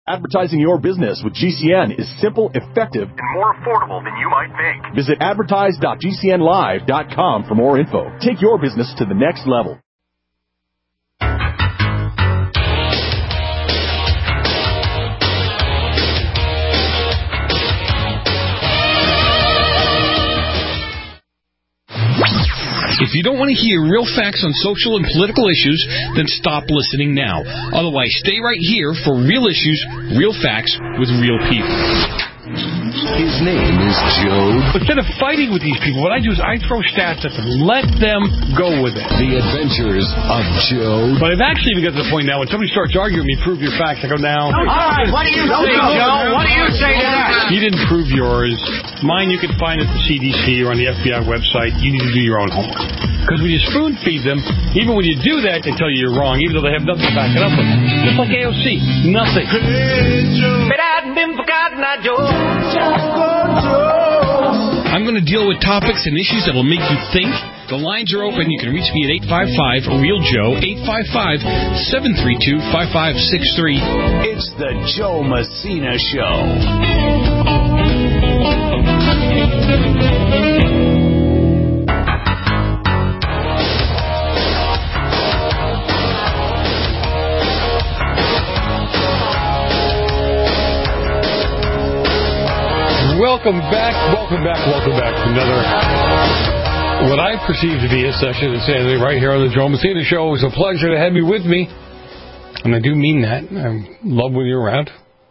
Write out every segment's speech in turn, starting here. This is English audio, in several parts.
Advertising your business with GCN is simple, effective, and more affordable than you might think. Visit advertise.gcnlive.com for more info. Take your business to the next level. If you don't want to hear real facts on social and political issues, then stop listening now. Otherwise, stay right here for real issues, real facts with real people. His name is Joe. Instead of fighting with these people, what I do is I throw stats at them. Let them go with it. The Adventures of Joe. But I've actually even got to the point now when somebody starts arguing with me, prove your facts, I go, now. All right, what do you say, Joe? What do you say to that? You didn't prove yours. Mine you can find at the CDC or on the FBI website. You need to do your own homework. Because when you spoon feed them, even when you do that, they tell you you're wrong, even though they have nothing to back it up with. Just like AOC. Nothing. I'm going to deal with topics and issues that will make you think. The lines are open. You can reach me at 855-REAL-JOE, 855-732-5563. It's the Joe Messina Show. Welcome back to another, what I perceive to be a session of insanity right here on the Joe Messina Show. It's a pleasure to have you with me, and I do mean that. I love when you're around,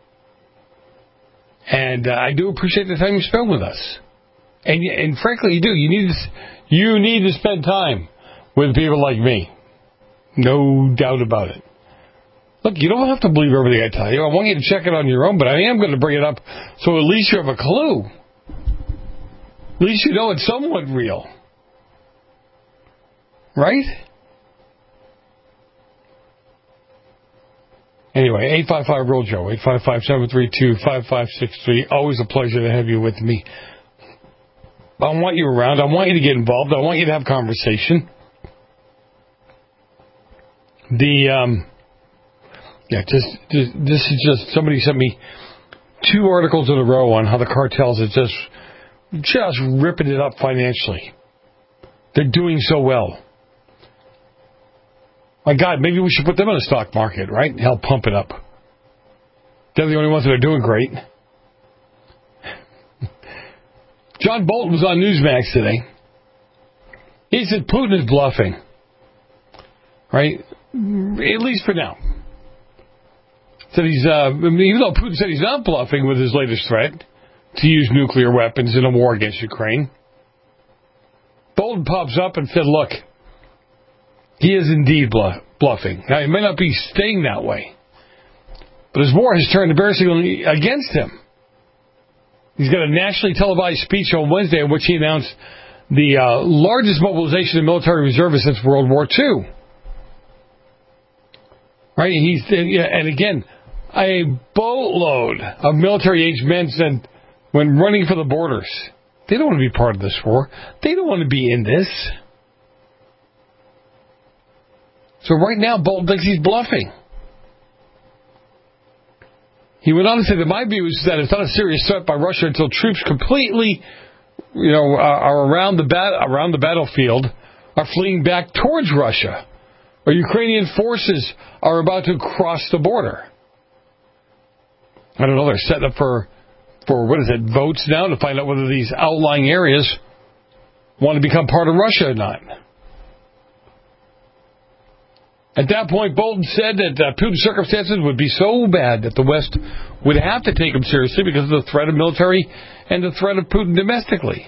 and I do appreciate the time you spend with us. And frankly, you do. You need to spend time with people like me. No doubt about it. Look, you don't have to believe everything I tell you. I want you to check it on your own, but I am going to bring it up so at least you have a clue. At least you know it's somewhat real. Right? Anyway, 855-REAL-JOE, 855-732-5563. Always a pleasure to have you with me. I want you around. I want you to get involved. I want you to have conversation. This is just, somebody sent me 2 articles in a row on how the cartels are just ripping it up financially. They're doing so well. My God, maybe we should put them in the stock market, right? Help pump it up. They're the only ones that are doing great. John Bolton was on Newsmax today. He said Putin is bluffing. Right? At least for now. Said he's, even though Putin said he's not bluffing with his latest threat to use nuclear weapons in a war against Ukraine, Bolton pops up and said, look, he is indeed bluffing. Now, it may not be staying that way, but his war has turned embarrassingly against him. He's got a nationally televised speech on Wednesday in which he announced the largest mobilization of military reservists since World War II. Right? And again, a boatload of military-aged men said when running for the borders, they don't want to be part of this war. They don't want to be in this. So right now, Bolton thinks he's bluffing. He went on to say that my view is that it's not a serious threat by Russia until troops completely, are around the battlefield, are fleeing back towards Russia, or Ukrainian forces are about to cross the border. I don't know, they're setting up for votes now to find out whether these outlying areas want to become part of Russia or not. At that point, Bolton said that Putin's circumstances would be so bad that the West would have to take him seriously because of the threat of military and the threat of Putin domestically.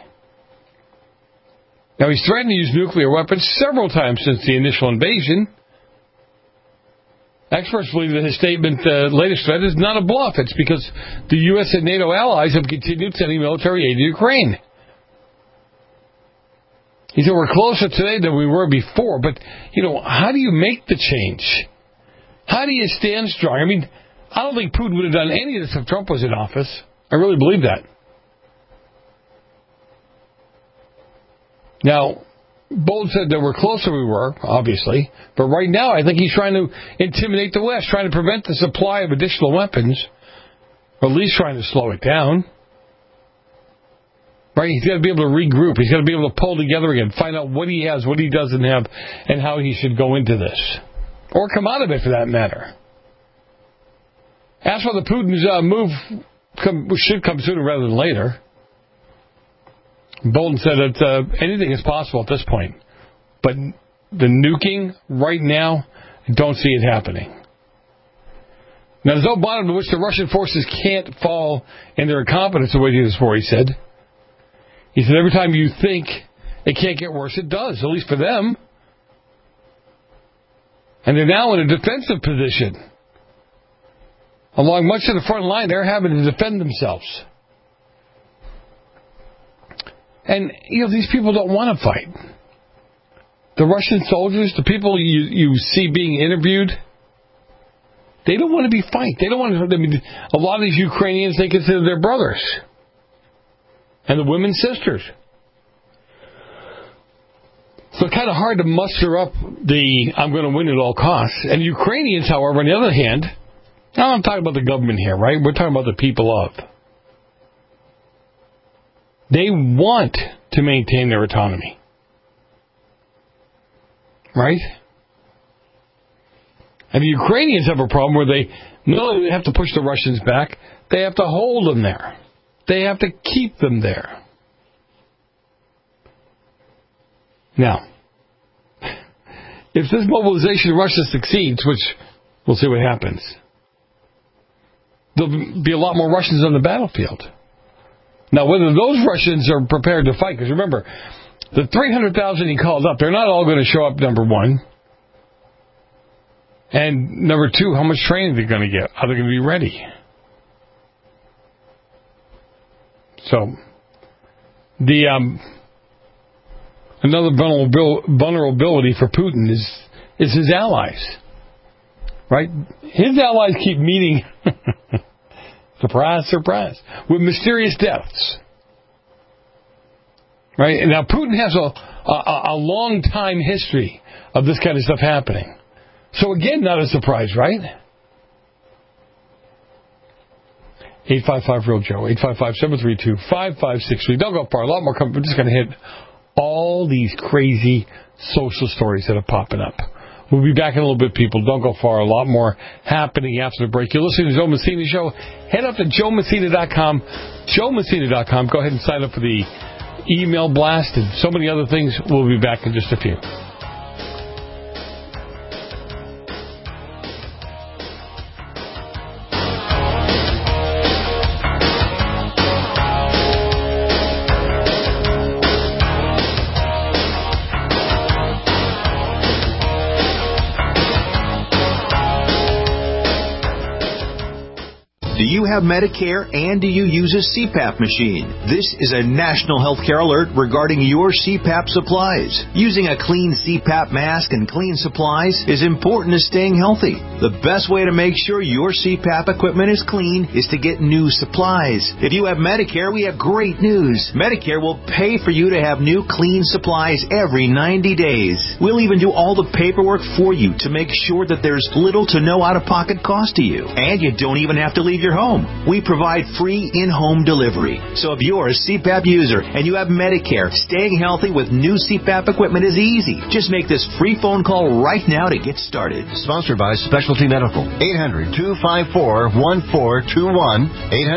Now, he's threatened to use nuclear weapons several times since the initial invasion. Experts believe that his statement, latest threat, is not a bluff. It's because the U.S. and NATO allies have continued sending military aid to Ukraine. He said, we're closer today than we were before, but, how do you make the change? How do you stand strong? I mean, I don't think Putin would have done any of this if Trump was in office. I really believe that. Now, Bolton said that we're closer we were, obviously. But right now, I think he's trying to intimidate the West, trying to prevent the supply of additional weapons, or at least trying to slow it down. Right? He's got to be able to regroup. He's got to be able to pull together again, find out what he has, what he doesn't have, and how he should go into this. Or come out of it, for that matter. As for the Putin's move, should come sooner rather than later. Bolton said that anything is possible at this point. But the nuking, right now, I don't see it happening. Now, there's no bottom to which the Russian forces can't fall in their incompetence, the way he was before, he said. He said every time you think it can't get worse, it does, at least for them. And they're now in a defensive position. Along much of the front line, they're having to defend themselves. And, these people don't want to fight. The Russian soldiers, the people you see being interviewed, they don't want to be fight. They don't want to. I mean, a lot of these Ukrainians, they consider their brothers. And the women's sisters. So it's kind of hard to muster up I'm going to win at all costs. And Ukrainians, however, on the other hand, now I'm talking about the government here, right? We're talking about the people of. They want to maintain their autonomy. Right? And the Ukrainians have a problem where they not only have to push the Russians back, they have to hold them there. They have to keep them there. Now, if this mobilization in Russia succeeds, which we'll see what happens, there'll be a lot more Russians on the battlefield. Now, whether those Russians are prepared to fight, because remember, the 300,000 he called up, they're not all going to show up, number one. And number two, how much training are they going to get? Are they going to be ready? So, another vulnerability for Putin is his allies. Right? His allies keep meeting, surprise, surprise, with mysterious deaths. Right? And now Putin has a long time history of this kind of stuff happening. So again, not a surprise, right? 855-REAL-JOE, 855-732-5563. Don't go far. A lot more coming. We're just going to hit all these crazy social stories that are popping up. We'll be back in a little bit, people. Don't go far. A lot more happening after the break. You're listening to Joe Messina Show. Head up to JoeMessina.com. JoeMessina.com. Go ahead and sign up for the email blast and so many other things. We'll be back in just a few. Do you have Medicare and do you use a CPAP machine? This is a national healthcare alert regarding your CPAP supplies. Using a clean CPAP mask and clean supplies is important to staying healthy. The best way to make sure your CPAP equipment is clean is to get new supplies. If you have Medicare, we have great news. Medicare will pay for you to have new clean supplies every 90 days. We'll even do all the paperwork for you to make sure that there's little to no out-of-pocket cost to you. And you don't even have to leave your home. We provide free in-home delivery. So if you're a CPAP user and you have Medicare, staying healthy with new CPAP equipment is easy. Just make this free phone call right now to get started. Sponsored by Specialty Medical. 800-254-1421.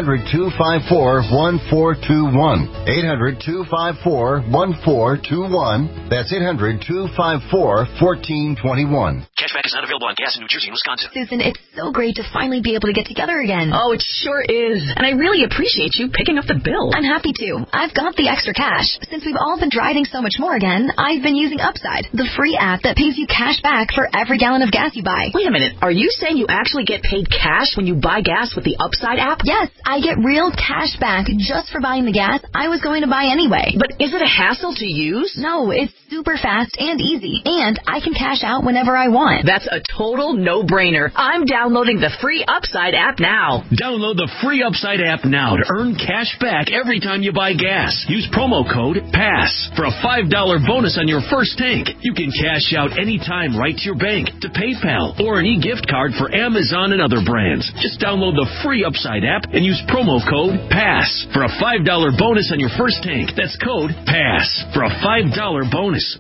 800-254-1421. 800-254-1421. That's 800-254-1421. Cashback is not available on gas in New Jersey and Wisconsin. Susan, it's so great to finally be able to get together again. Oh, it sure is. And I really appreciate you picking up the bill. I'm happy to. I've got the extra cash. Since we've all been driving so much more again, I've been using Upside, the free app that pays you cash back for every gallon of gas you buy. Wait a minute. Are you saying you actually get paid cash when you buy gas with the Upside app? Yes, I get real cash back just for buying the gas I was going to buy anyway. But is it a hassle to use? No, it's super fast and easy, and I can cash out whenever I want. 1. That's a total no-brainer. I'm downloading the free Upside app now. Download the free Upside app now to earn cash back every time you buy gas. Use promo code PASS for a $5 bonus on your first tank. You can cash out anytime right to your bank, to PayPal, or an e-gift card for Amazon and other brands. Just download the free Upside app and use promo code PASS for a $5 bonus on your first tank. That's code PASS for a $5 bonus.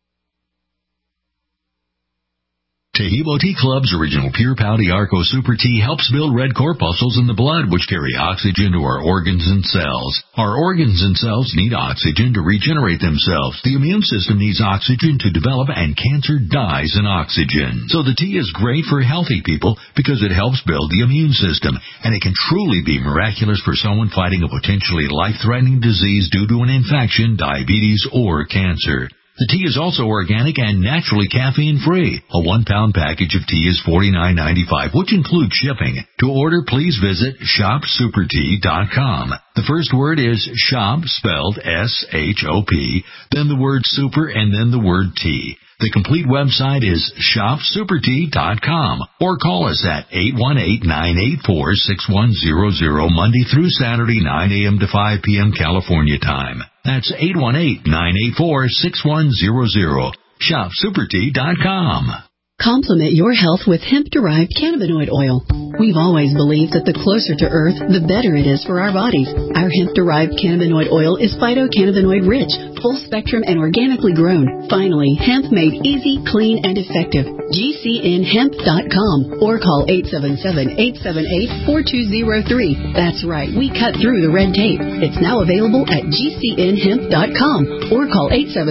Taheebo Tea Club's original Pure Pouty Arco Super Tea helps build red corpuscles in the blood, which carry oxygen to our organs and cells. Our organs and cells need oxygen to regenerate themselves. The immune system needs oxygen to develop, and cancer dies in oxygen. So the tea is great for healthy people because it helps build the immune system, and it can truly be miraculous for someone fighting a potentially life-threatening disease due to an infection, diabetes, or cancer. The tea is also organic and naturally caffeine-free. A 1-pound package of tea is $49.95, which includes shipping. To order, please visit shopsupertea.com. The first word is shop, spelled S-H-O-P, then the word super, and then the word tea. The complete website is shopsupertea.com, or call us at 818-984-6100, Monday through Saturday, 9 a.m. to 5 p.m. California time. That's 818-984-6100. shopsupertea.com. Complement your health with hemp-derived cannabinoid oil. We've always believed that the closer to Earth, the better it is for our bodies. Our hemp-derived cannabinoid oil is phytocannabinoid-rich, full-spectrum, and organically grown. Finally, hemp made easy, clean, and effective. GCNhemp.com or call 877-878-4203. That's right, we cut through the red tape. It's now available at GCNhemp.com or call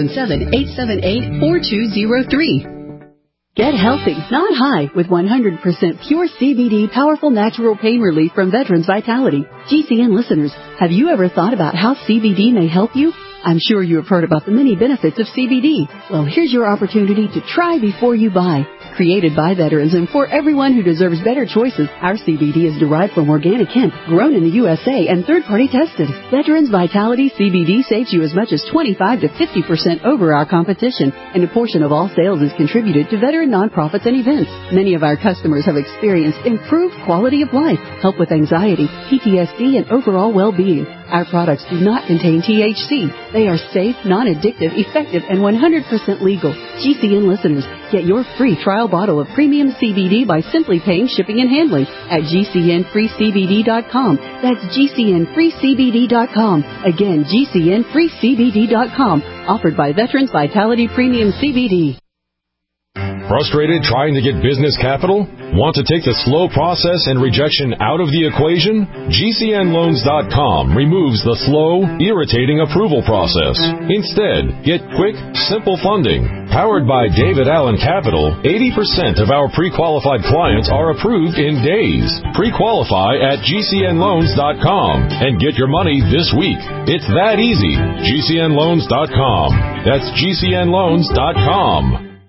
877-878-4203. Get healthy, not high, with 100% pure CBD powerful natural pain relief from Veterans Vitality. GCN listeners, have you ever thought about how CBD may help you? I'm sure you have heard about the many benefits of CBD. Well, here's your opportunity to try before you buy. Created by veterans and for everyone who deserves better choices, our CBD is derived from organic hemp, grown in the USA, and third-party tested. Veterans Vitality CBD saves you as much as 25 to 50% over our competition, and a portion of all sales is contributed to veteran nonprofits and events. Many of our customers have experienced improved quality of life, help with anxiety, PTSD, and overall well-being. Our products do not contain THC. They are safe, non-addictive, effective, and 100% legal. GCN listeners, get your free trial bottle of premium CBD by simply paying shipping and handling at GCNFreeCBD.com. That's GCNFreeCBD.com. Again, GCNFreeCBD.com. Offered by Veterans Vitality Premium CBD. Frustrated trying to get business capital? Want to take the slow process and rejection out of the equation? GCNLoans.com removes the slow, irritating approval process. Instead, get quick, simple funding. Powered by David Allen Capital, 80% of our pre-qualified clients are approved in days. Pre-qualify at GCNLoans.com and get your money this week. It's that easy. GCNLoans.com. That's GCNLoans.com.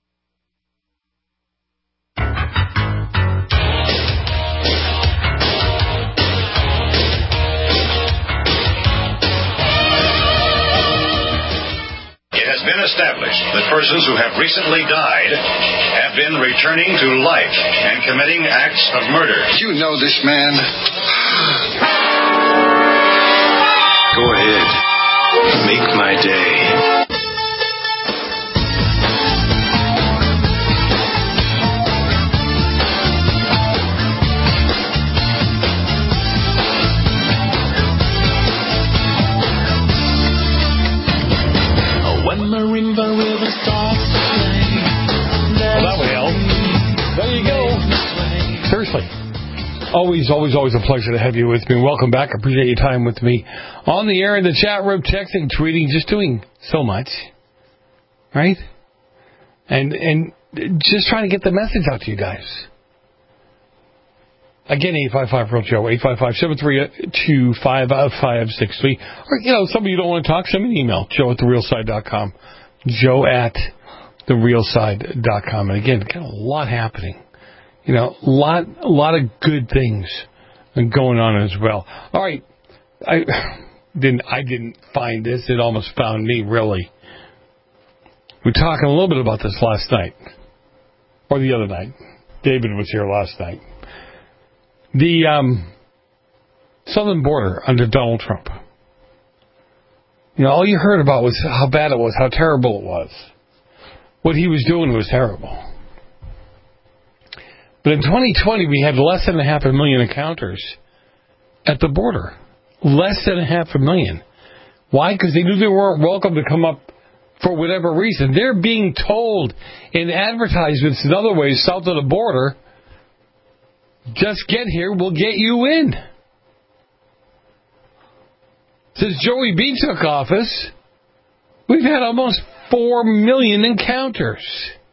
Established that persons who have recently died have been returning to life and committing acts of murder. You know this man. Go ahead. Make my day. Well, that would help. There you go. Seriously. Always a pleasure to have you with me. Welcome back. I appreciate your time with me on the air, in the chat room, texting, tweeting, just doing so much. Right? And just trying to get the message out to you guys. Again, 855-REAL-JOE, 855-732-5563. Or, some of you don't want to talk, send me an email, joe@therealside.com. joe@therealside.com. And again, got a lot happening. A lot of good things going on as well. All right. I didn't find this. It almost found me, really. We were talking a little bit about this last night. or the other night. David was here last night. The southern border under Donald Trump. You know, all you heard about was how bad it was, how terrible it was. What he was doing was terrible. But in 2020, we had less than 500,000 encounters at the border. Less than 500,000. Why? Because they knew they weren't welcome to come up for whatever reason. They're being told in advertisements and other ways south of the border, just get here, we'll get you in. Since Joey B took office, we've had almost 4 million encounters.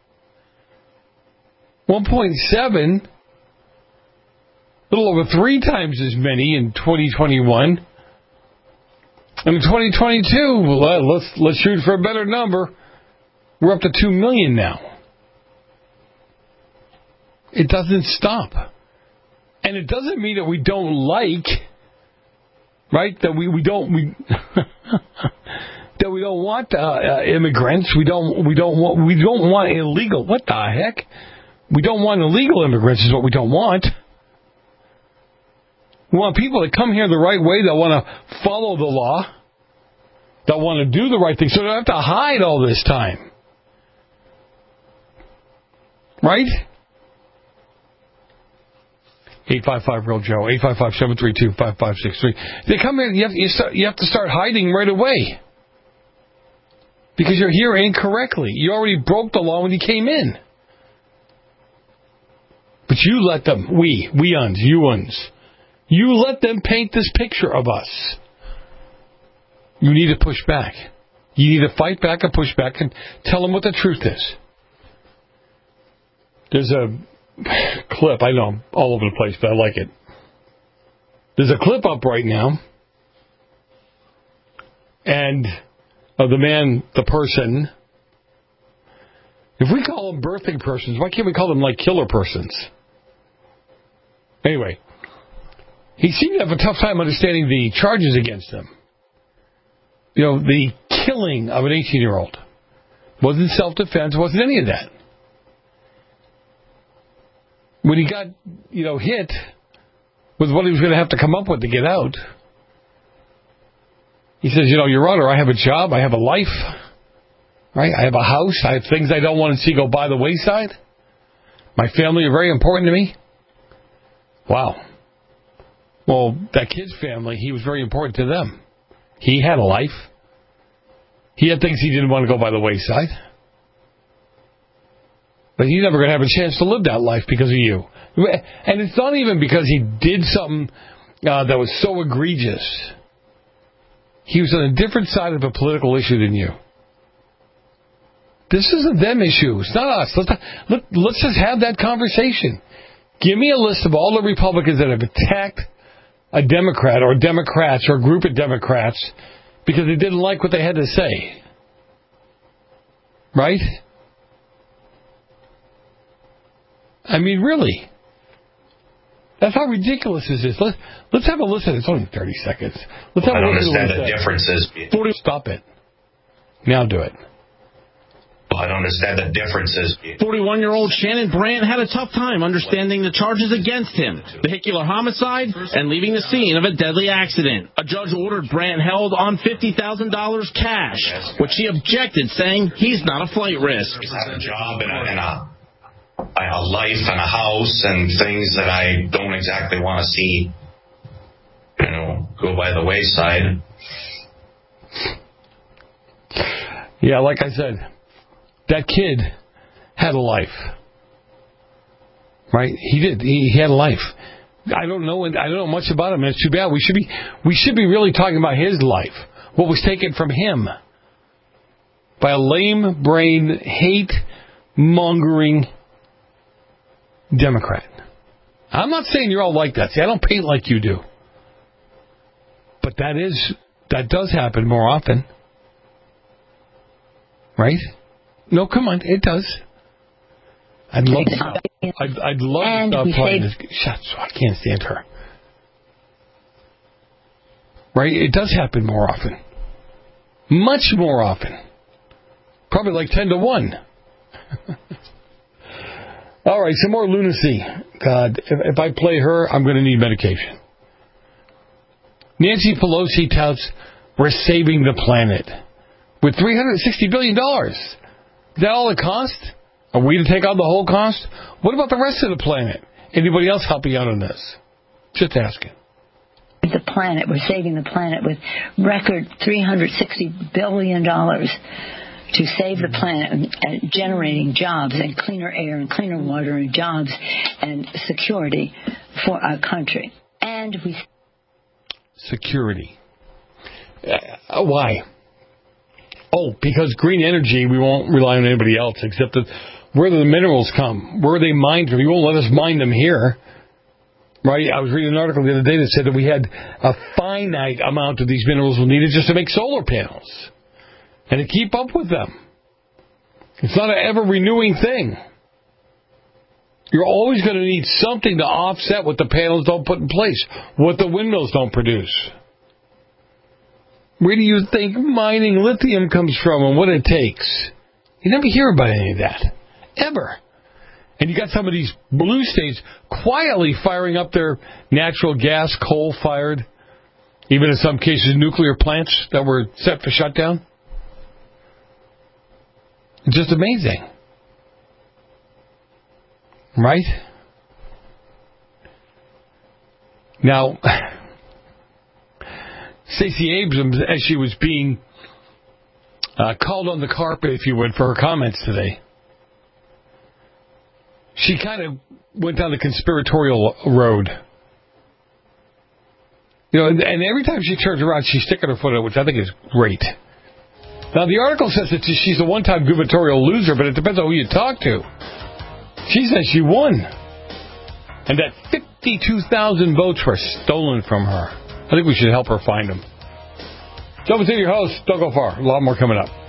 1.7, a little over 3 times as many in 2021. And in 2022, let's shoot for a better number. We're up to 2 million now. It doesn't stop. And it doesn't mean that we don't like, right? That we don't that we don't want immigrants. We don't want illegal. What the heck? We don't want illegal immigrants is what we don't want. We want people that come here the right way, that want to follow the law, that want to do the right thing, so they don't have to hide all this time. Right? 855-REAL-JOE, 855-732-5563. They come in, you have to start hiding right away. Because you're here incorrectly. You already broke the law when you came in. But you let them, we-uns, you-uns, you let them paint this picture of us. You need to push back. You need to fight back and push back and tell them what the truth is. There's a clip, I know, all over the place, but I like it. There's a clip up right now, and of the person, if we call them birthing persons, why can't we call them like killer persons? Anyway, he seemed to have a tough time understanding the charges against him. You know, the killing of an 18-year-old. Wasn't self-defense, wasn't any of that. When he got, hit with what he was going to have to come up with to get out, he says, Your Honor, I have a job, I have a life, right? I have a house, I have things I don't want to see go by the wayside. My family are very important to me. Wow. Well, that kid's family, he was very important to them. He had a life. He had things he didn't want to go by the wayside. But he's never going to have a chance to live that life because of you. And it's not even because he did something that was so egregious. He was on a different side of a political issue than you. This is a them issue. It's not us. Let's just have that conversation. Give me a list of all the Republicans that have attacked a Democrat or Democrats or a group of Democrats because they didn't like what they had to say. Right? I mean, really. That's how ridiculous this is. Let's have a listen. It's only 30 seconds. Let's have I a don't listen. understand the differences. Stop it. Now do it. I don't understand the differences. 41-year-old Shannon Brandt had a tough time understanding the charges against him, vehicular homicide, and leaving the scene of a deadly accident. A judge ordered Brandt held on $50,000 cash, which he objected, saying he's not a flight risk. I have a job and a life and a house and things that I don't exactly want to see, go by the wayside. Yeah, like I said, that kid had a life, right? He did. He had a life. I don't know much about him, and it's too bad. We should be really talking about his life. What was taken from him by a lame-brained, hate-mongering Democrat. I'm not saying you're all like that. See, I don't paint like you do, but that does happen more often, right? No, come on, it does. I'd love to stop playing this. I can't stand her. Right? It does happen more often. Much more often. Probably like 10 to 1. All right, some more lunacy. God, if I play her, I'm going to need medication. Nancy Pelosi touts we're saving the planet with $360 billion. Is that all it cost? Are we to take on the whole cost? What about the rest of the planet? Anybody else helping out on this? Just asking. The planet, we're saving the planet with record $360 billion to save the planet and generating jobs and cleaner air and cleaner water and jobs and security for our country. And we... Security. Why? Oh, because green energy, we won't rely on anybody else except that where do the minerals come? Where are they mined from? You won't let us mine them here. Right? I was reading an article the other day that said that we had a finite amount of these minerals needed just to make solar panels and to keep up with them. It's not an ever-renewing thing. You're always going to need something to offset what the panels don't put in place, what the windmills don't produce. Where do you think mining lithium comes from and what it takes? You never hear about any of that. Ever. And you got some of these blue states quietly firing up their natural gas, coal-fired, even in some cases nuclear plants that were set for shutdown. It's just amazing. Right? Now, Stacey Abrams, as she was being called on the carpet, if you would, for her comments today, she kind of went down the conspiratorial road. You know, and every time she turns around, she's sticking her foot out, which I think is great. Now, the article says that she's a one-time gubernatorial loser, but it depends on who you talk to. She says she won. And that 52,000 votes were stolen from her. I think we should help her find them. Joe Massino, your host. Don't go far. A lot more coming up.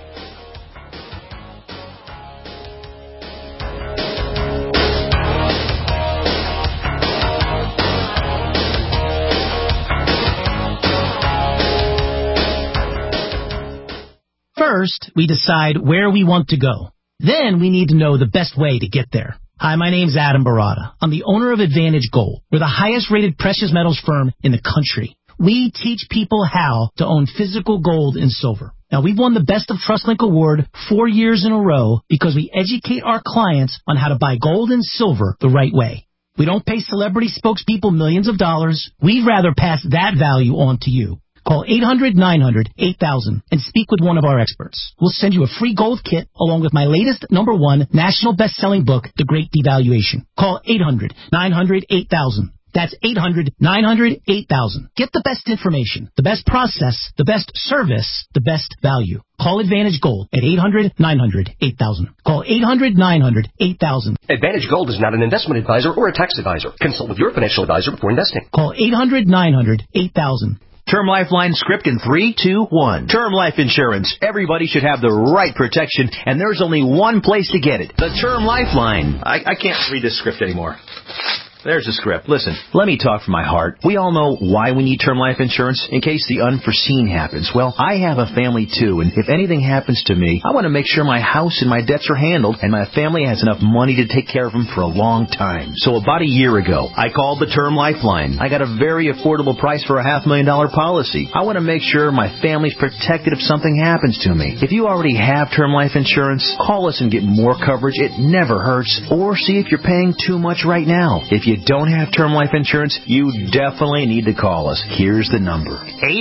First, we decide where we want to go. Then we need to know the best way to get there. Hi, my name's Adam Barada. I'm the owner of Advantage Gold. We're the highest rated precious metals firm in the country. We teach people how to own physical gold and silver. Now, we've won the Best of TrustLink Award 4 years in a row because we educate our clients on how to buy gold and silver the right way. We don't pay celebrity spokespeople millions of dollars. We'd rather pass that value on to you. Call 800-900-8000 and speak with one of our experts. We'll send you a free gold kit along with my latest #1 national best-selling book, The Great Devaluation. Call 800-900-8000. That's 800-900-8000. Get the best information, the best process, the best service, the best value. Call Advantage Gold at 800-900-8000. Call 800-900-8000. Advantage Gold is not an investment advisor or a tax advisor. Consult with your financial advisor before investing. Call 800-900-8000. Term Lifeline script in 3, 2, 1. Term life insurance. Everybody should have the right protection, and there's only one place to get it. The Term Lifeline. I can't read this script anymore. There's the script. Listen, let me talk from my heart. We all know why we need term life insurance, in case the unforeseen happens. Well, I have a family too, and if anything happens to me, I want to make sure my house and my debts are handled, and my family has enough money to take care of them for a long time. So about a year ago, I called the Term Lifeline. I got a very affordable price for a $500,000 policy. I want to make sure my family's protected if something happens to me. If you already have term life insurance, call us and get more coverage. It never hurts. Or see if you're paying too much right now. If you don't have term life insurance, you definitely need to call us. Here's the number.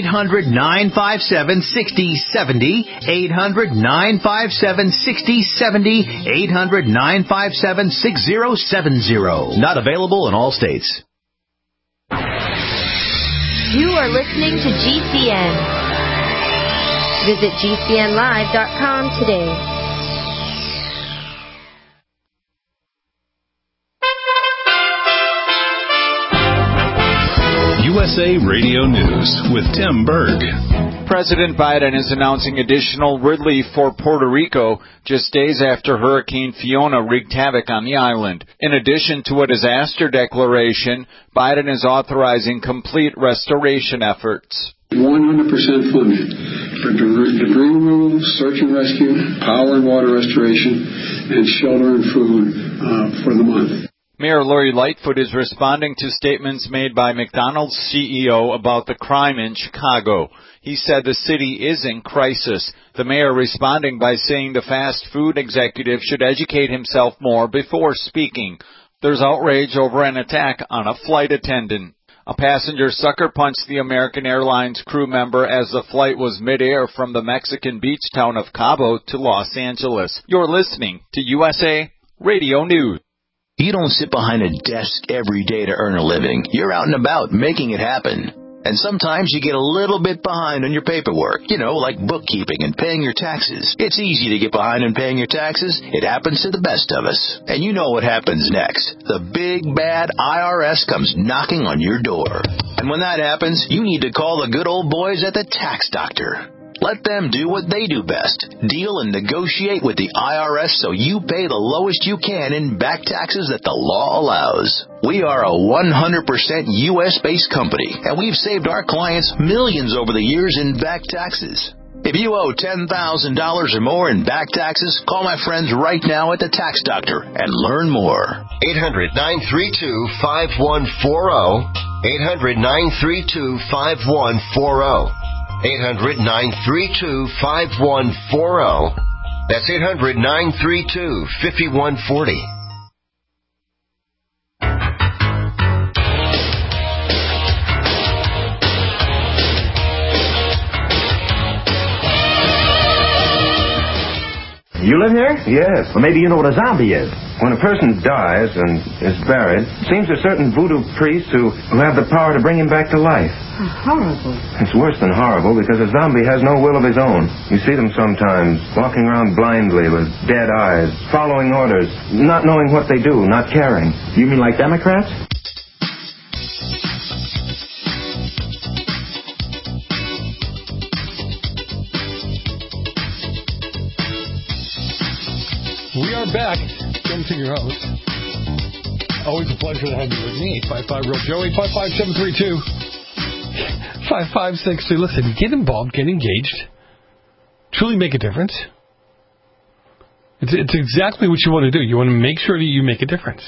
800-957-6070. 800-957-6070. 800-957-6070. Not available in all states. You are listening to GCN. Visit GCNlive.com today. USA Radio News with Tim Berg. President Biden is announcing additional relief for Puerto Rico just days after Hurricane Fiona wreaked havoc on the island. In addition to a disaster declaration, Biden is authorizing complete restoration efforts. 100% funded for debris removal, search and rescue, power and water restoration, and shelter and food for the month. Mayor Lori Lightfoot is responding to statements made by McDonald's CEO about the crime in Chicago. He said the city is in crisis. The mayor responding by saying the fast food executive should educate himself more before speaking. There's outrage over an attack on a flight attendant. A passenger sucker punched the American Airlines crew member as the flight was midair from the Mexican beach town of Cabo to Los Angeles. You're listening to USA Radio News. You don't sit behind a desk every day to earn a living. You're out and about making it happen. And sometimes you get a little bit behind on your paperwork, like bookkeeping and paying your taxes. It's easy to get behind on paying your taxes. It happens to the best of us. And you know what happens next. The big, bad IRS comes knocking on your door. And when that happens, you need to call the good old boys at the Tax Doctor. Let them do what they do best. Deal and negotiate with the IRS so you pay the lowest you can in back taxes that the law allows. We are a 100% U.S.-based company, and we've saved our clients millions over the years in back taxes. If you owe $10,000 or more in back taxes, call my friends right now at the Tax Doctor and learn more. 800-932-5140. 800-932-5140. 800-932-5140. That's 800-932-5140. You live here? Yes. Well, maybe you know what a zombie is. When a person dies and is buried, it seems there's certain voodoo priests who have the power to bring him back to life. Horrible. It's worse than horrible because a zombie has no will of his own. You see them sometimes walking around blindly with dead eyes, following orders, not knowing what they do, not caring. You mean like Democrats? We are back. Come to your host. Always a pleasure to have you with me. 855-REAL-JOE, 855-732-5563. Listen, get involved, get engaged. Truly make a difference. It's exactly what you want to do. You want to make sure that you make a difference.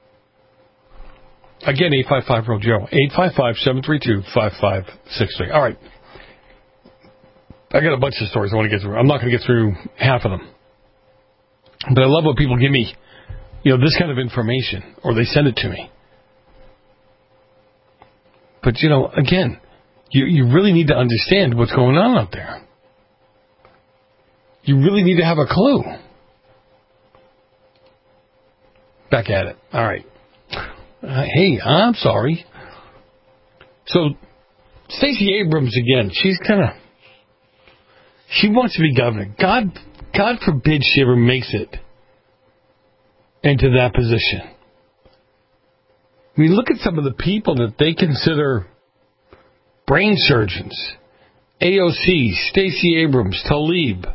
Again, 855-REAL-JOE, 855-732-5563. All right. I got a bunch of stories I want to get through. I'm not going to get through half of them. But I love when people give me, this kind of information, or they send it to me. But, again, you really need to understand what's going on out there. You really need to have a clue. Back at it. All right. Hey, I'm sorry. So, Stacey Abrams again, she wants to be governor. God forbid she ever makes it into that position. I mean, look at some of the people that they consider brain surgeons. AOC, Stacey Abrams, Tlaib.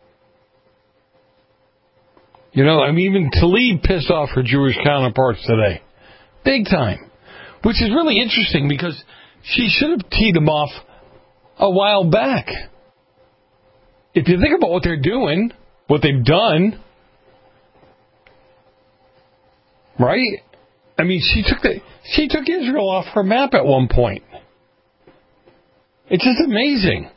Even Tlaib pissed off her Jewish counterparts today. Big time. Which is really interesting because she should have teed them off a while back. If you think about what they're doing, what they've done, right? I mean, she took Israel off her map at one point. It's just amazing.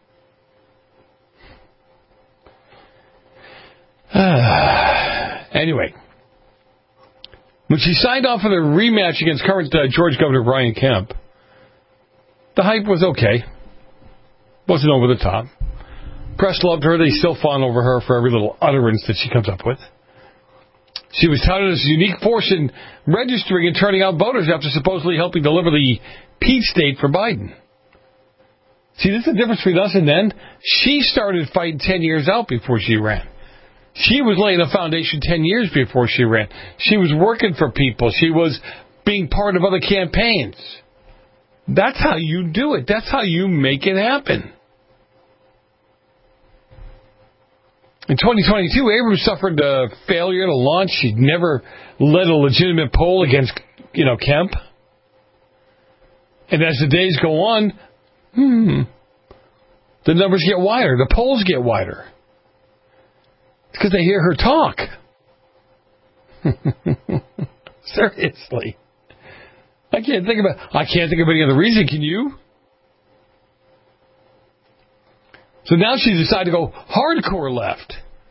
Anyway, when she signed off on a rematch against current Georgia Governor Brian Kemp, the hype was okay. Wasn't over the top. Press loved her. They still fawn over her for every little utterance that she comes up with. She was touted as a unique force in registering and turning out voters after supposedly helping deliver the peach state for Biden. See, this is the difference between us and then. She started fighting 10 years out before she ran. She was laying the foundation 10 years before she ran. She was working for people. She was being part of other campaigns. That's how you do it. That's how you make it happen. In 2022, Abrams suffered a failure to launch. She'd never led a legitimate poll against, Kemp. And as the days go on, the numbers get wider. The polls get wider. It's because they hear her talk. Seriously. I can't think of any other reason, can you? So now she's decided to go hardcore left.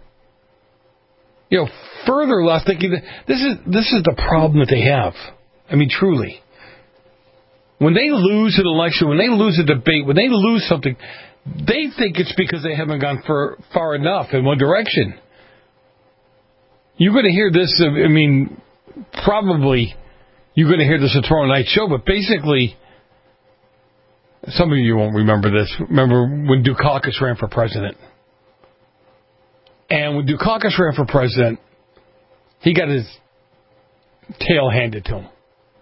Further left, thinking that this is the problem that they have. I mean, truly. When they lose an election, when they lose a debate, when they lose something, they think it's because they haven't gone far enough in one direction. You're going to hear this, probably you're going to hear this at Tomorrow Night Show, but basically, some of you won't remember this. Remember when Dukakis ran for president? And when Dukakis ran for president, he got his tail handed to him.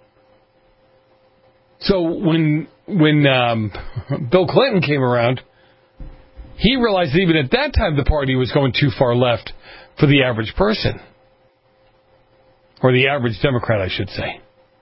So when Bill Clinton came around, he realized even at that time the party was going too far left for the average person. Or the average Democrat, I should say.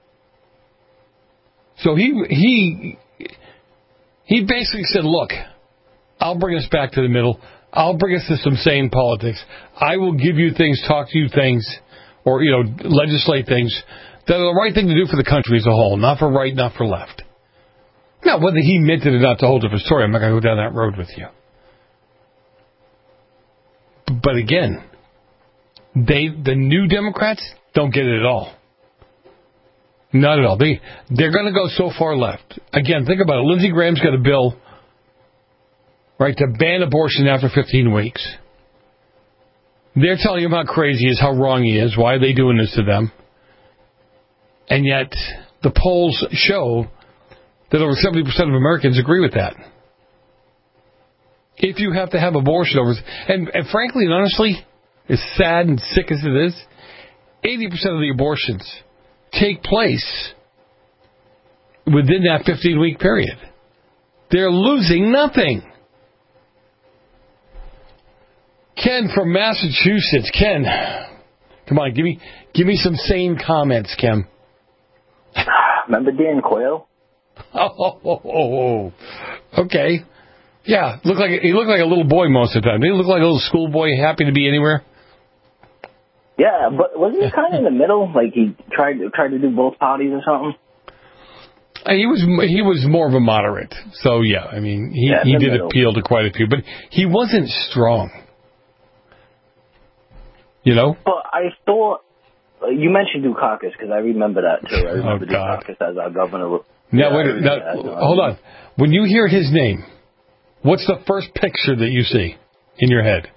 So he basically said, look, I'll bring us back to the middle. I'll bring us to some sane politics. I will give you things, talk to you things, or, legislate things that are the right thing to do for the country as a whole, not for right, not for left. Now, whether he meant it or not, it's a whole different story. I'm not going to go down that road with you. But again, the new Democrats don't get it at all. Not at all. They're going to go so far left. Again, think about it. Lindsey Graham's got a bill, right, to ban abortion after 15 weeks. They're telling him how crazy he is, how wrong he is. Why are they doing this to them? And yet, the polls show that over 70% of Americans agree with that. If you have to have abortion over... And frankly and honestly, as sad and sick as it is, 80% of the abortions take place within that 15-week period. They're losing nothing. Ken from Massachusetts. Ken, come on, give me some sane comments, Ken. Remember Dan Quayle? Oh, okay. Yeah, he looked like a little boy most of the time. Did he look like a little schoolboy, happy to be anywhere? Yeah, but wasn't he kind of in the middle? Like he tried to do both parties or something? He was more of a moderate. So yeah, I mean he did appeal to quite a few, but he wasn't strong. But I thought you mentioned Dukakis because I remember that too. I remember Dukakis as our governor. Now, hold on. When you hear his name, what's the first picture that you see in your head?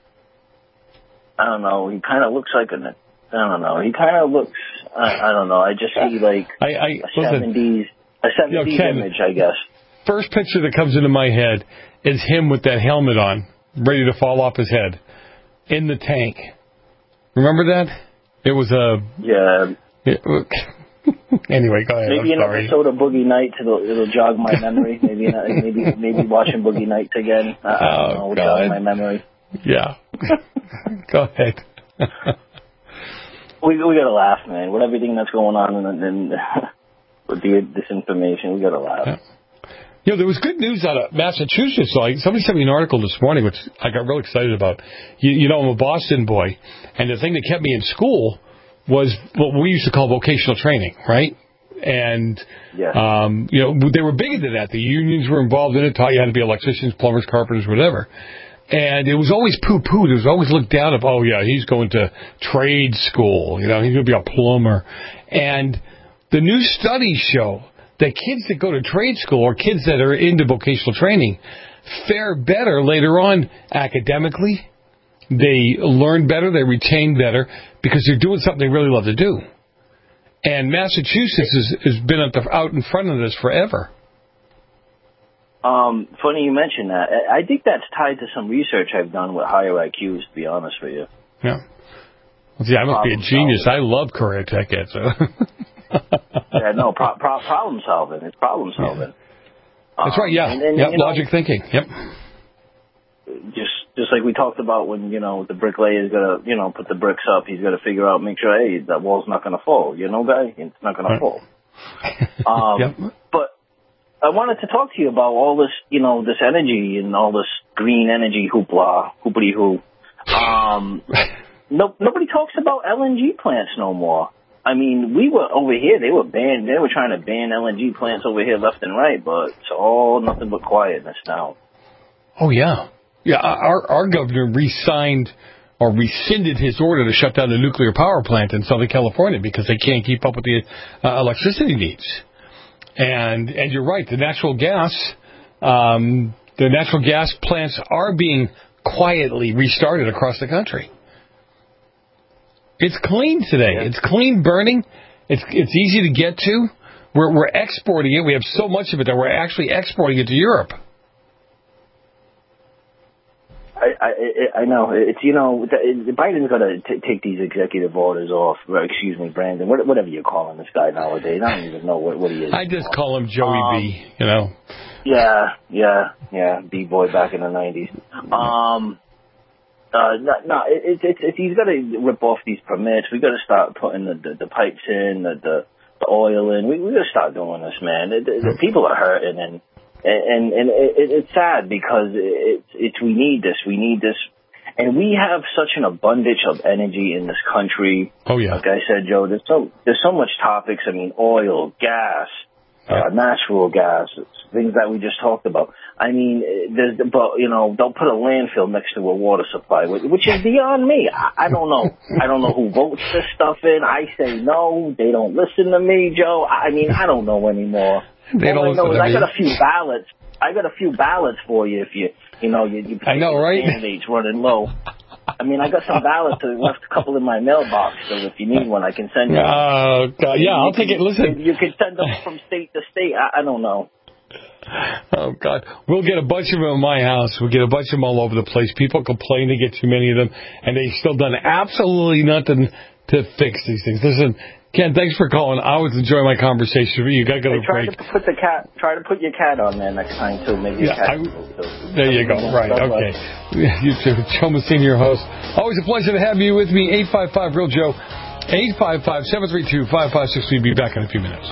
I don't know. He kind of looks like I don't know. He kind of looks. I don't know. I just see like a 70s image, I guess. First picture that comes into my head is him with that helmet on, ready to fall off his head, in the tank. Remember that? It was a... Yeah. Anyway, go ahead. Maybe an episode of Boogie Nights, it'll jog my memory. Maybe watching Boogie Nights again. I don't know, jog my memory. Yeah. Go ahead. we gotta laugh, man. With everything that's going on and with the disinformation, we gotta laugh. Yeah. There was good news out of Massachusetts. Somebody sent me an article this morning, which I got real excited about. I'm a Boston boy, and the thing that kept me in school was what we used to call vocational training, right? And, they were big into that. The unions were involved in it, taught you how to be electricians, plumbers, carpenters, whatever. And it was always poo-pooed. It was always looked down of, oh, yeah, he's going to trade school. He's going to be a plumber. And the new studies show that kids that go to trade school or kids that are into vocational training fare better later on academically. They learn better, they retain better, because they're doing something they really love to do. And Massachusetts has been out in front of this forever. Funny you mentioned that. I think that's tied to some research I've done with higher IQs, to be honest with you. Yeah. Well, see, I must be a genius. I love career tech ed. So. Problem solving. It's problem solving. That's right, yeah. Logic thinking. Yep. Just like we talked about when, the bricklayer is going to, put the bricks up, he's got to figure out, make sure, hey, that wall's not going to fall. Guy? It's not going to fall. But I wanted to talk to you about all this, this energy and all this green energy hoopla, hoopity-hoo. nobody talks about LNG plants no more. I mean, we were over here, they were trying to ban LNG plants over here left and right, but it's all nothing but quietness now. Oh, yeah. Yeah, our governor rescinded his order to shut down the nuclear power plant in Southern California because they can't keep up with the electricity needs. And you're right, the natural gas plants are being quietly restarted across the country. It's clean today. Yeah. It's clean burning. It's easy to get to. We're exporting it. We have so much of it that we're actually exporting it to Europe. I know. It's, Biden's going to take these executive orders off. Excuse me, Brandon. Whatever you're calling this guy nowadays. I don't even know what he is. I just call him Joey B, Yeah. B-boy back in the 90s. It's he's got to rip off these permits. We got to start putting the pipes in, the oil in. We got to start doing this, man. The people are hurting, and it's sad because we need this, and we have such an abundance of energy in this country. Oh yeah, like I said, Joe. There's so much topics. I mean, oil, gas, natural gas, things that we just talked about. I mean, don't put a landfill next to a water supply, which is beyond me. I don't know. I don't know who votes this stuff in. I say no. They don't listen to me, Joe. I mean, I don't know anymore. They don't listen to me. I got a few ballots. I got a few ballots for you if you I know, right? Candidates running low. I mean, I got some ballots. I left a couple in my mailbox, so if you need one, I can send you. Oh, God. Yeah, I'll take it. Listen. You can send them from state to state. I don't know. Oh, God. We'll get a bunch of them in my house. We'll get a bunch of them all over the place. People complain they get too many of them, and they've still done absolutely nothing to fix these things. Listen, Ken, thanks for calling. I always enjoy my conversation with you. Got to go to break. Try to put your cat on there next time, too. Maybe there you go. Right, okay. You too. Joe Messina, your host. Always a pleasure to have you with me. 855-REAL-JOE. 855-732-5563. We'll be back in a few minutes.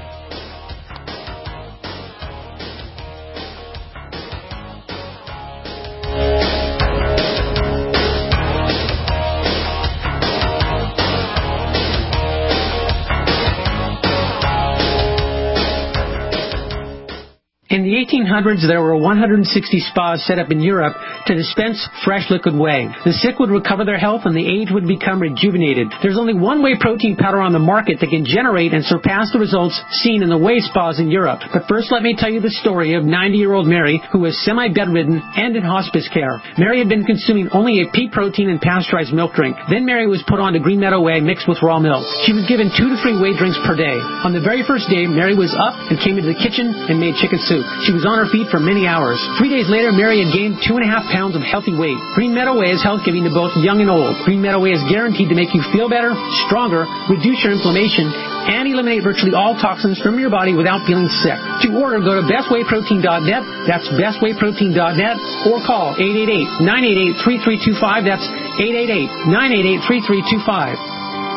In the 1800s, there were 160 spas set up in Europe to dispense fresh liquid whey. The sick would recover their health and the aged would become rejuvenated. There's only one whey protein powder on the market that can generate and surpass the results seen in the whey spas in Europe. But first, let me tell you the story of 90-year-old Mary, who was semi-bedridden and in hospice care. Mary had been consuming only a pea protein and pasteurized milk drink. Then Mary was put on to Green Meadow Whey mixed with raw milk. She was given 2 to 3 whey drinks per day. On the very first day, Mary was up and came into the kitchen and made chicken soup. She was on her feet for many hours. 3 days later, Mary had gained 2.5 pounds of healthy weight. Green Meadow Whey is health-giving to both young and old. Green Meadow Whey is guaranteed to make you feel better, stronger, reduce your inflammation, and eliminate virtually all toxins from your body without feeling sick. To order, go to bestwayprotein.net. That's bestwayprotein.net, or call 888-988-3325. That's 888-988-3325.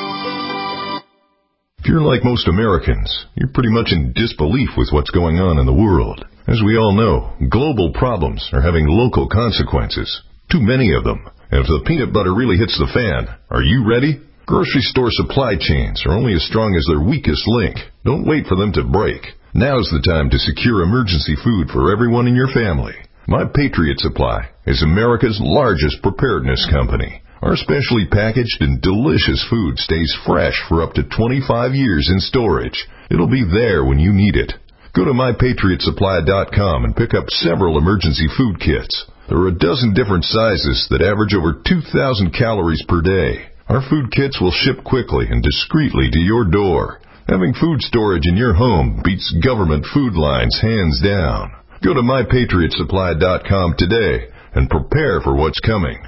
If you're like most Americans, you're pretty much in disbelief with what's going on in the world. As we all know, global problems are having local consequences. Too many of them. And if the peanut butter really hits the fan, are you ready? Grocery store supply chains are only as strong as their weakest link. Don't wait for them to break. Now's the time to secure emergency food for everyone in your family. My Patriot Supply is America's largest preparedness company. Our specially packaged and delicious food stays fresh for up to 25 years in storage. It'll be there when you need it. Go to MyPatriotSupply.com and pick up several emergency food kits. There are a dozen different sizes that average over 2,000 calories per day. Our food kits will ship quickly and discreetly to your door. Having food storage in your home beats government food lines hands down. Go to MyPatriotSupply.com today and prepare for what's coming.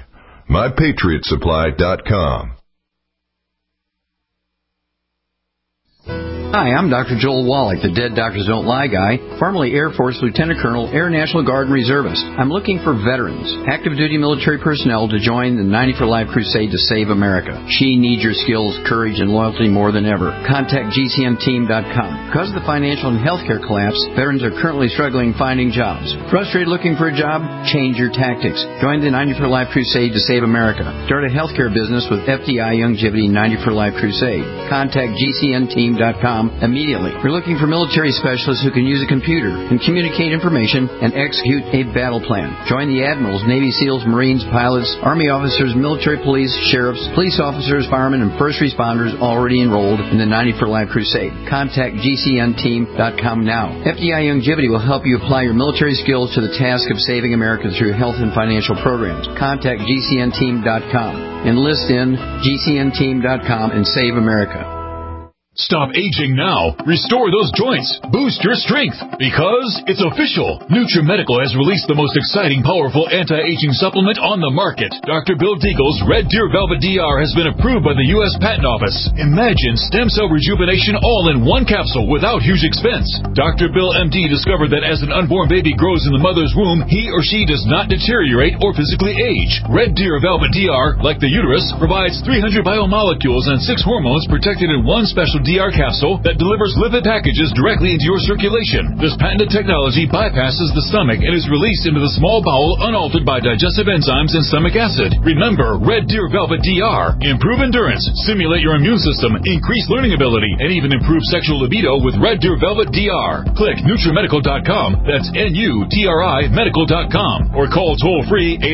MyPatriotSupply.com. Hi, I'm Dr. Joel Wallach, the Dead Doctors Don't Lie guy, formerly Air Force Lieutenant Colonel, Air National Guard and Reservist. I'm looking for veterans, active duty military personnel to join the 90 for Life crusade to save America. She needs your skills, courage, and loyalty more than ever. Contact GCNteam.com. Because of the financial and healthcare collapse, veterans are currently struggling finding jobs. Frustrated looking for a job? Change your tactics. Join the 90 for Life crusade to save America. Start a healthcare business with FDI Youngevity 90 for Life crusade. Contact GCNteam.com immediately. We're looking for military specialists who can use a computer and communicate information and execute a battle plan. Join the admirals, Navy SEALs, Marines, pilots, Army officers, military police, sheriffs, police officers, firemen, and first responders already enrolled in the 90 for Life crusade. Contact GCNteam.com now. FDI Youngevity will help you apply your military skills to the task of saving America through health and financial programs. Contact GCNteam.com. Enlist in GCNteam.com and save America. Stop aging now. Restore those joints. Boost your strength. Because it's official. NutriMedical has released the most exciting, powerful anti-aging supplement on the market. Dr. Bill Deagle's Red Deer Velvet DR has been approved by the U.S. Patent Office. Imagine stem cell rejuvenation all in one capsule without huge expense. Dr. Bill MD discovered that as an unborn baby grows in the mother's womb, he or she does not deteriorate or physically age. Red Deer Velvet DR, like the uterus, provides 300 biomolecules and 6 hormones protected in one special DR capsule that delivers lipid packages directly into your circulation. This patented technology bypasses the stomach and is released into the small bowel unaltered by digestive enzymes and stomach acid. Remember, Red Deer Velvet DR. Improve endurance, stimulate your immune system, increase learning ability, and even improve sexual libido with Red Deer Velvet DR. Click NutriMedical.com, that's NUTRI Medical.com, or call toll-free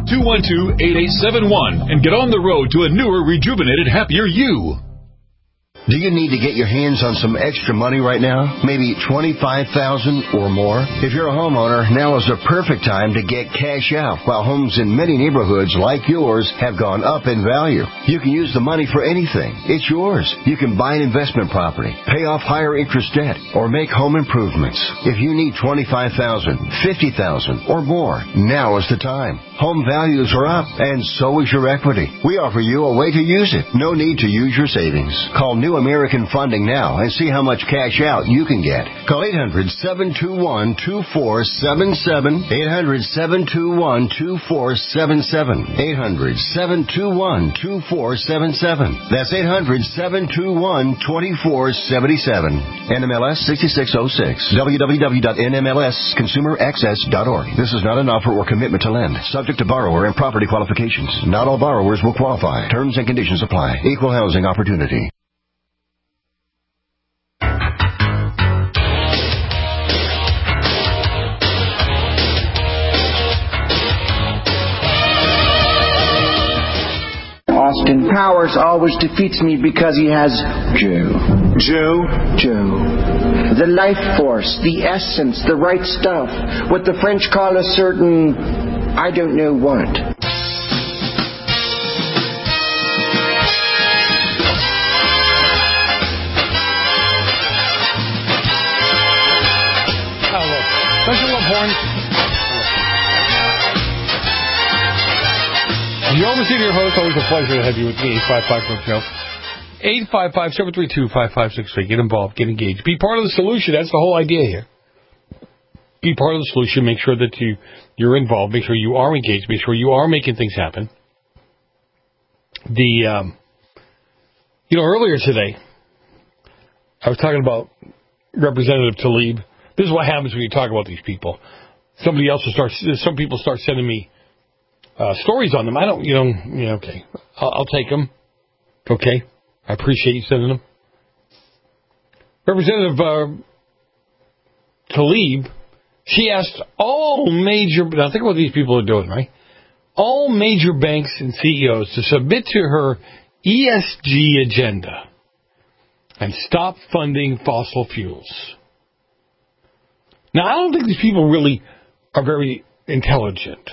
888-212-8871 and get on the road to a newer, rejuvenated, happier you. Do you need to get your hands on some extra money right now? Maybe $25,000 or more? If you're a homeowner, now is the perfect time to get cash out while homes in many neighborhoods like yours have gone up in value. You can use the money for anything. It's yours. You can buy an investment property, pay off higher interest debt, or make home improvements. If you need $25,000, $50,000 or more, now is the time. Home values are up, and so is your equity. We offer you a way to use it. No need to use your savings. Call New American Funding now and see how much cash out you can get. Call 800-721-2477. 800-721-2477. 800-721-2477. That's 800-721-2477. NMLS 6606. www.nmlsconsumeraccess.org. This is not an offer or commitment to lend. Subject to borrower and property qualifications. Not all borrowers will qualify. Terms and conditions apply. Equal housing opportunity. Austin Powers always defeats me because he has Joe. The life force, the essence, the right stuff. What the French call a certain, I don't know what. Special love horn. You're always your host. Always a pleasure to have you with me. 855 Show. 855-732-5563. Get involved. Get engaged. Be part of the solution. That's the whole idea here. Be part of the solution. Make sure that you're involved. Make sure you are engaged. Make sure you are making things happen. Earlier today, I was talking about Representative Tlaib. This is what happens when you talk about these people. Some people start sending me stories on them. I don't, okay. I'll take them. Okay. I appreciate you sending them. Representative Tlaib, she asked all major, now think of what these people are doing, right? All major banks and CEOs to submit to her ESG agenda and stop funding fossil fuels. Now, I don't think these people really are very intelligent.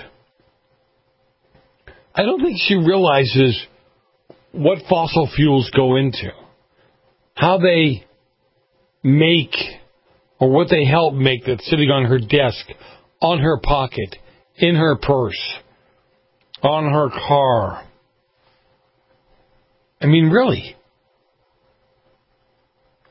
I don't think she realizes what fossil fuels go into, how they make, or what they help make that's sitting on her desk, on her pocket, in her purse, on her car. I mean, really.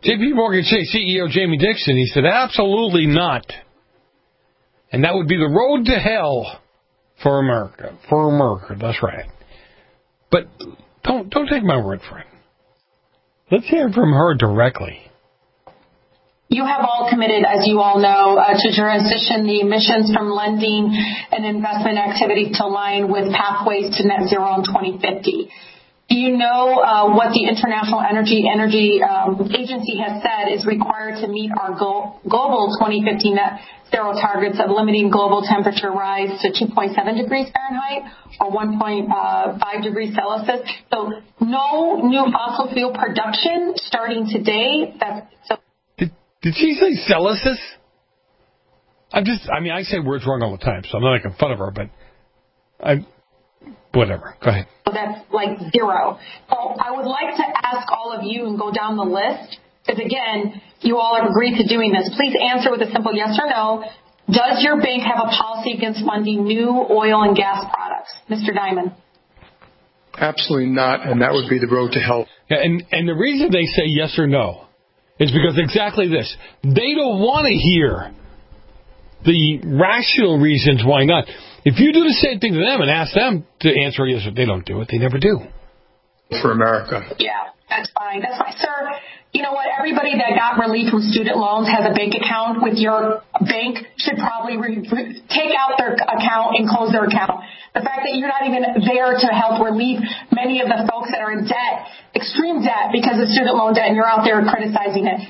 J.P. Morgan Chase CEO Jamie Dixon, he said, absolutely not. And that would be the road to hell for America. For America, that's right. But don't take my word for it. Let's hear from her directly. You have all committed, as you all know, to transition the emissions from lending and investment activity to align with pathways to net zero in 2050. Do you know what the International Energy Agency has said is required to meet our global 2050 net zero targets of limiting global temperature rise to 2.7 degrees Fahrenheit or 1.5 degrees Celsius? So no new fossil fuel production starting today. Did she say Celsius? I say words wrong all the time, so I'm not making fun of her, but whatever. Go ahead. That's like zero. So I would like to ask all of you and go down the list, because again, you all have agreed to doing this. Please answer with a simple yes or no. Does your bank have a policy against funding new oil and gas products? Mr. Diamond. Absolutely not, and that would be the road to hell. Yeah, and the reason they say yes or no is because exactly this. They don't want to hear the rational reasons why not. If you do the same thing to them and ask them to answer yes, they don't do it. They never do. For America. Yeah, that's fine. That's fine. Sir, you know what? Everybody that got relief from student loans has a bank account with your bank should probably take out their account and close their account. The fact that you're not even there to help relieve many of the folks that are in debt, extreme debt because of student loan debt, and you're out there criticizing it.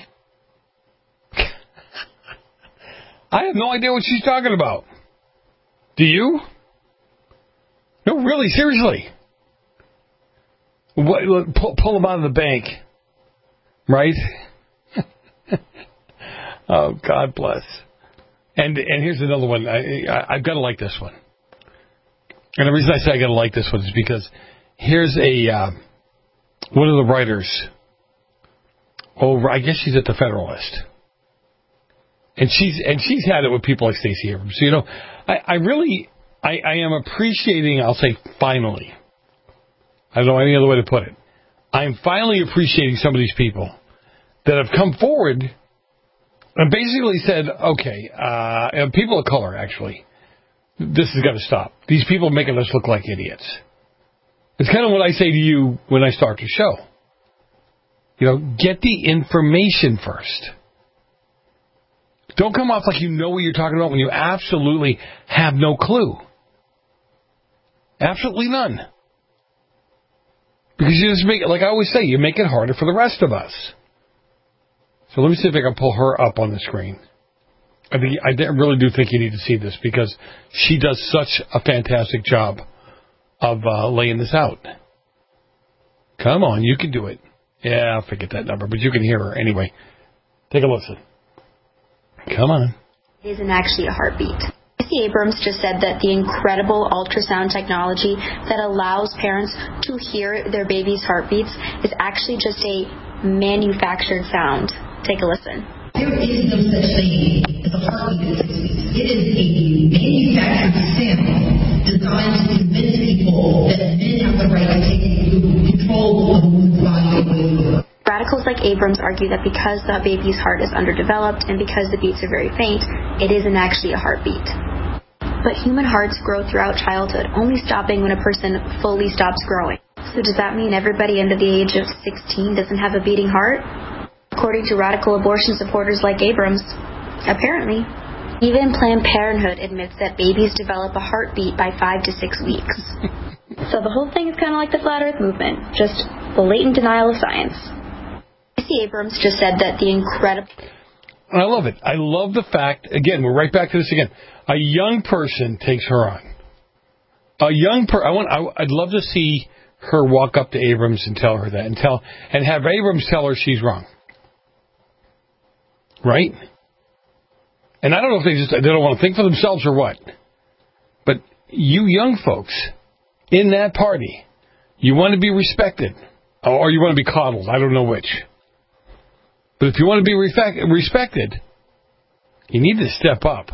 I have no idea what she's talking about. Do you? No, really, seriously. Pull them out of the bank. Right? Oh, God bless. And here's another one. I've got to like this one. And the reason I say I got to like this one is because here's one of the writers over, I guess she's at the Federalist. And she's had it with people like Stacey Abrams. So, I am appreciating, I'll say finally. I don't know any other way to put it. I'm finally appreciating some of these people that have come forward and basically said, okay, and people of color, actually, this has got to stop. These people are making us look like idiots. It's kind of what I say to you when I start the show. Get the information first. Don't come off like you know what you're talking about when you absolutely have no clue. Absolutely none. Because you just make it, like I always say, you make it harder for the rest of us. So let me see if I can pull her up on the screen. I really do think you need to see this because she does such a fantastic job of laying this out. Come on, you can do it. Yeah, I'll forget that number, but you can hear her anyway. Take a listen. Come on. It isn't actually a heartbeat. Stacey Abrams just said that the incredible ultrasound technology that allows parents to hear their baby's heartbeats is actually just a manufactured sound. Take a listen. There is no such thing as a heartbeat at 6 weeks. It is a manufactured sound designed to convince people that men have the right to take control of a woman's body away from her. Radicals like Abrams argue that because the baby's heart is underdeveloped and because the beats are very faint, it isn't actually a heartbeat. But human hearts grow throughout childhood, only stopping when a person fully stops growing. So does that mean everybody under the age of 16 doesn't have a beating heart? According to radical abortion supporters like Abrams, apparently. Even Planned Parenthood admits that babies develop a heartbeat by 5 to 6 weeks. So the whole thing is kind of like the Flat Earth movement, just blatant denial of science. Stacey Abrams just said that the incredible... I love it. I love the fact, again, we're right back to this again. A young person takes her on. I'd love to see her walk up to Abrams and tell her that, and have Abrams tell her she's wrong. Right? And I don't know if they don't want to think for themselves or what. But you young folks in that party, you want to be respected, or you want to be coddled. I don't know which. But if you want to be respected, you need to step up.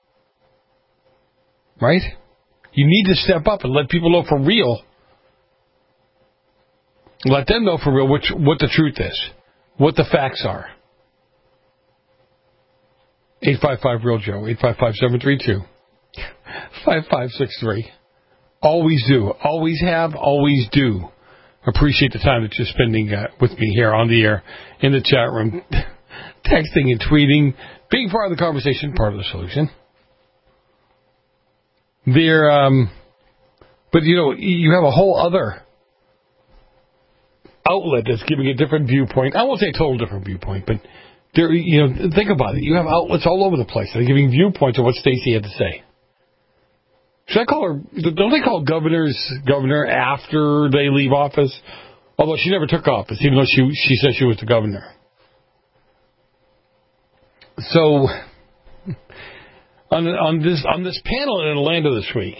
Right? You need to step up and let people know for real. Let them know for real what the truth is. what the facts are. 855-REAL-JOE, 855-732-5563. Always do. Always have, always do. Appreciate the time that you're spending with me here on the air, in the chat room, texting and tweeting, being part of the conversation, part of the solution. But you have a whole other outlet that's giving a different viewpoint. I won't say a total different viewpoint, but think about it. You have outlets all over the place that are giving viewpoints of what Stacey had to say. Should I call her? Don't they call governor after they leave office? Although she never took office, even though she said she was the governor. So on this panel in Atlanta this week,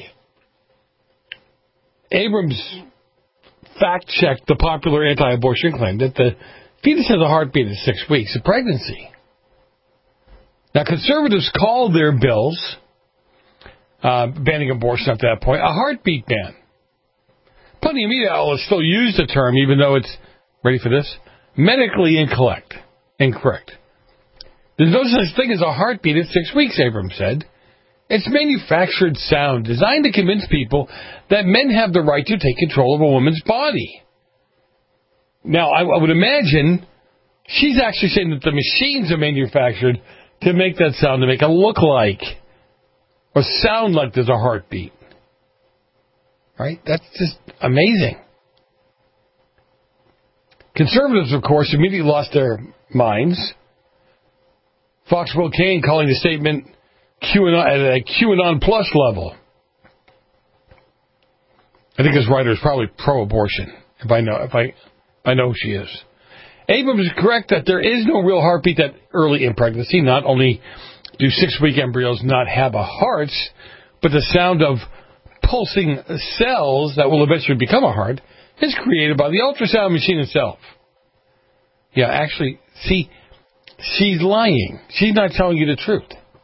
Abrams fact-checked the popular anti-abortion claim that the fetus has a heartbeat at 6 weeks of pregnancy. Now, conservatives called their bills banning abortion at that point a heartbeat ban. Plenty of media outlets still use the term, even though it's, ready for this, medically incorrect. There's no such thing as a heartbeat at 6 weeks, Abrams said. It's manufactured sound designed to convince people that men have the right to take control of a woman's body. Now, I would imagine she's actually saying that the machines are manufactured to make that sound, to make it look like or sound like there's a heartbeat. Right? That's just amazing. Conservatives, of course, immediately lost their minds. Fox Will Kane calling the statement QAnon at a QAnon plus level. I think this writer is probably pro-abortion, if I know who she is. Abrams is correct that there is no real heartbeat that early in pregnancy. Not only do 6-week embryos not have a heart, but the sound of pulsing cells that will eventually become a heart is created by the ultrasound machine itself. Yeah, actually, see, she's lying. She's not telling you the truth.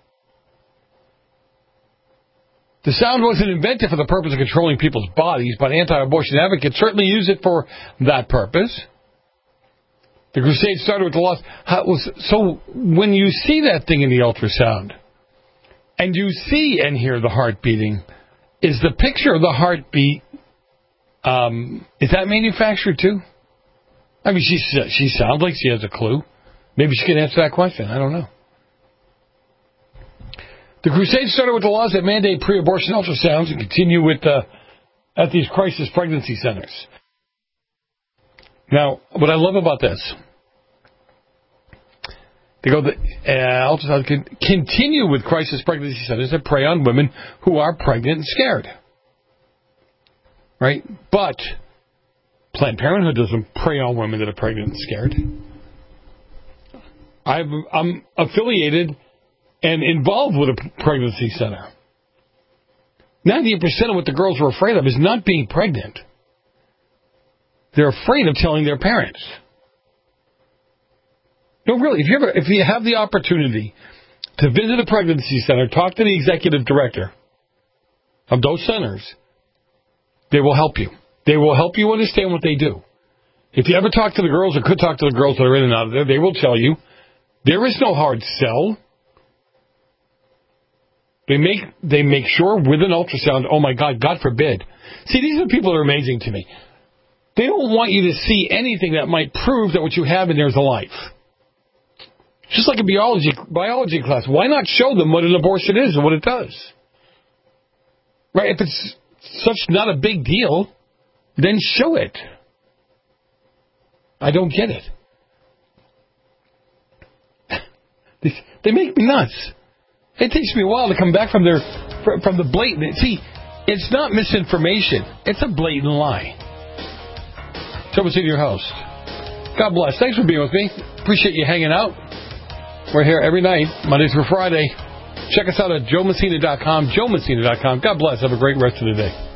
The sound wasn't invented for the purpose of controlling people's bodies, but anti-abortion advocates certainly use it for that purpose. The crusade started with the loss. So when you see that thing in the ultrasound, and you see and hear the heart beating, is the picture of the heartbeat, is that manufactured too? I mean, she sounds like she has a clue. Maybe she can answer that question. I don't know. The crusade started with the laws that mandate pre-abortion ultrasounds and continue with at these crisis pregnancy centers. Now, what I love about this, they go, ultrasound can continue with crisis pregnancy centers that prey on women who are pregnant and scared. Right? But Planned Parenthood doesn't prey on women that are pregnant and scared. I'm affiliated and involved with a pregnancy center. 90% of what the girls are afraid of is not being pregnant. They're afraid of telling their parents. No, really, if you have the opportunity to visit a pregnancy center, talk to the executive director of those centers, they will help you. They will help you understand what they do. If you ever talk to the girls or could talk to the girls that are in and out of there, they will tell you there is no hard sell. They make sure with an ultrasound, oh my God, God forbid. See, these are people that are amazing to me. They don't want you to see anything that might prove that what you have in there is a life. Just like a biology class. Why not show them what an abortion is and what it does? Right? If it's such not a big deal, then show it. I don't get it. They make me nuts. It takes me a while to come back from the blatant. See, it's not misinformation. It's a blatant lie. Joe Messina, your host. God bless. Thanks for being with me. Appreciate you hanging out. We're here every night, Monday through Friday. Check us out at joemessina.com, joemessina.com. God bless. Have a great rest of the day.